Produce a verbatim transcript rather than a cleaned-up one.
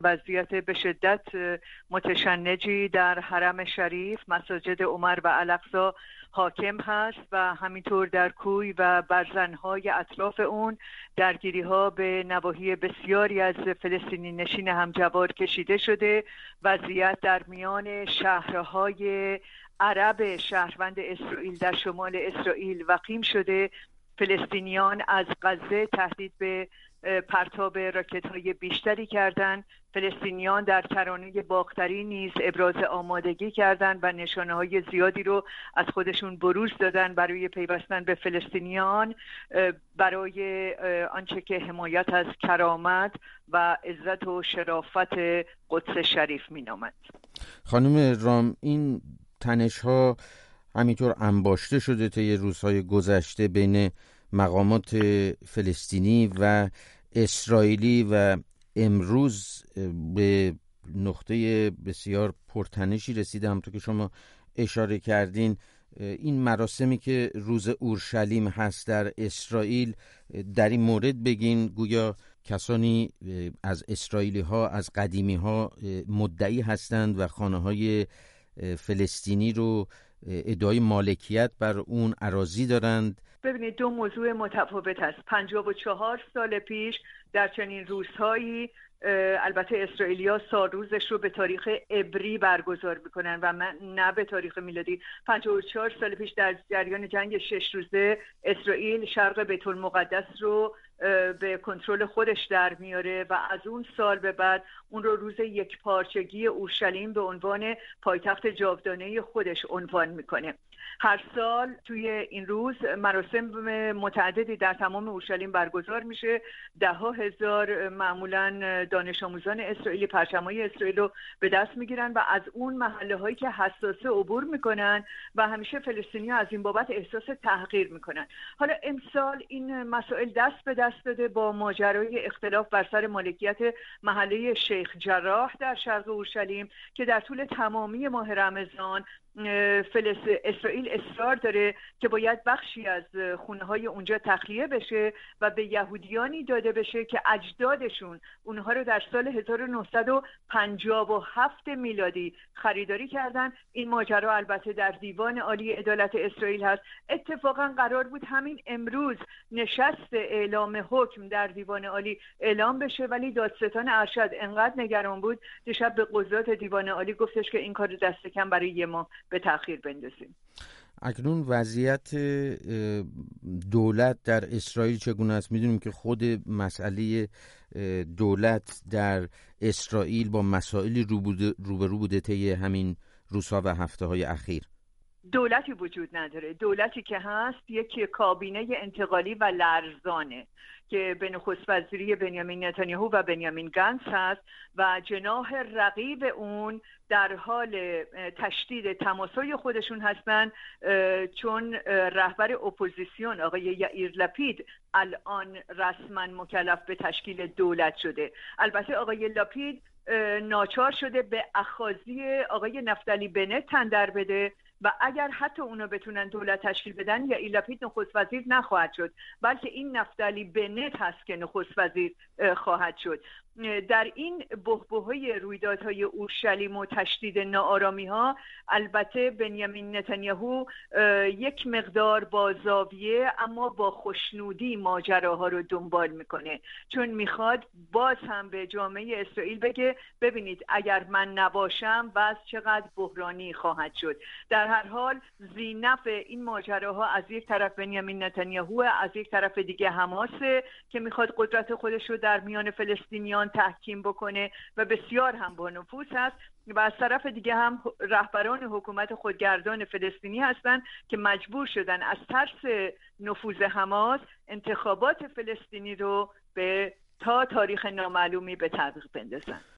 وضعیت به شدت متشنجی در حرم شریف، مساجد عمر و الاقصی حاکم هست و همینطور در کوی و برزنهای اطراف اون درگیری ها به نواحی بسیاری از فلسطینی نشین همجوار کشیده شده. وضعیت در میان شهرهای عرب شهروند اسرائیل در شمال اسرائیل وخیم شده. فلسطینیان از غزه تهدید به پرتاب راکت‌های بیشتری کردند. فلسطینیان در کرانه باختری نیز ابراز آمادگی کردند و نشانه‌های زیادی رو از خودشون بروز دادن برای پیوستن به فلسطینیان، برای آنچه که حمایت از کرامت و عزت و شرافت قدس شریف می‌نامد. خانم رام، این تنش‌ها همینطور انباشته شده طی روزهای گذشته بین مقامات فلسطینی و اسرائیلی و امروز به نقطه بسیار پرتنشی رسیده. همونطور که شما اشاره کردین، این مراسمی که روز اورشلیم هست در اسرائیل، در این مورد بگین گویا کسانی از اسرائیلی ها از قدیمی ها مدعی هستند و خانه های فلسطینی رو ادعای مالکیت بر اون اراضی دارند. ببینید، دو موضوع متفاوت است. پنجاه و چهار سال پیش در چنین روزهایی، البته اسرائیلیا سال روزش رو به تاریخ عبری برگزار میکنن و من نه به تاریخ میلادی. پنجاه و چهار سال پیش در جریان جنگ شش روزه اسرائیل شرق بیت المقدس رو به کنترل خودش در میاره و از اون سال به بعد اون رو روز یک پارچگی اورشلیم به عنوان پایتخت جاودانه خودش عنوان میکنه. هر سال توی این روز مراسم متعددی در تمام اورشلیم برگزار میشه. ده ها هزار معمولاً دانش آموزان اسرائیلی پرچمای اسرائیل رو به دست میگیرن و از اون محله هایی که حساسه عبور میکنن و همیشه فلسطینی‌ها از این بابت احساس تحقیر میکنن. حالا امسال این مسائل دست به دست داده با ماجرای اختلاف بر سر مالکیت محله شیخ جراح در شرق اورشلیم که در طول تمامی ماه رمضان فلسطین اسرائیل اصرار داره که باید بخشی از خونه‌های اونجا تخلیه بشه و به یهودیانی داده بشه که اجدادشون اونها رو در سال هزار و نهصد و پنجاه و هفت میلادی خریداری کردن. این ماجرا البته در دیوان عالی عدالت اسرائیل هست. اتفاقا قرار بود همین امروز نشست اعلام حکم در دیوان عالی اعلام بشه، ولی دادستان ارشد انقدر نگران بود دیشب به قضات دیوان عالی گفتش که این کار دست کم برای یه ماه به تأخیر بندازیم. اکنون وضعیت دولت در اسرائیل چگونه است؟ میدونیم که خود مسئله دولت در اسرائیل با مسائلی روبرو بوده طی همین روزها و هفته های اخیر. دولتی وجود نداره. دولتی که هست یک کابینه انتقالی و لرزانه که به نخست وزیری بنیامین نتانیاهو و بنیامین گنتس هست و جناح رقیب اون در حال تشدید تماسای خودشون هستن، چون رهبر اپوزیسیون آقای یائیر لپید الان رسما مکلف به تشکیل دولت شده. البته آقای لپید ناچار شده به اخاذی آقای نفتالی بنت تن در بده و اگر حتی اونا بتونن دولت تشکیل بدن، یا لپید نخست وزیر نخواهد شد، بلکه این نفتالی بنت هست که نخست وزیر خواهد شد. در این بحبوحه رویدادهای اورشلیم و تشدید ناآرامی ها، البته بنیامین نتانیاهو یک مقدار با زاویه اما با خوشنودی ماجراها رو دنبال میکنه، چون میخواد باز هم به جامعه اسرائیل بگه ببینید اگر من نباشم وضع چقدر بحرانی خواهد شد. در هر حال زینف این ماجراها از یک طرف بنیامین نتانیاهو، از یک طرف دیگه حماسه که میخواد قدرت خودش رو در میان فلسطینیان تحکیم بکنه و بسیار هم با نفوذ هست، و از طرف دیگه هم رهبران حکومت خودگردان فلسطینی هستند که مجبور شدن از ترس نفوذ حماس انتخابات فلسطینی رو به تا تاریخ نامعلومی به تعویق بندازن.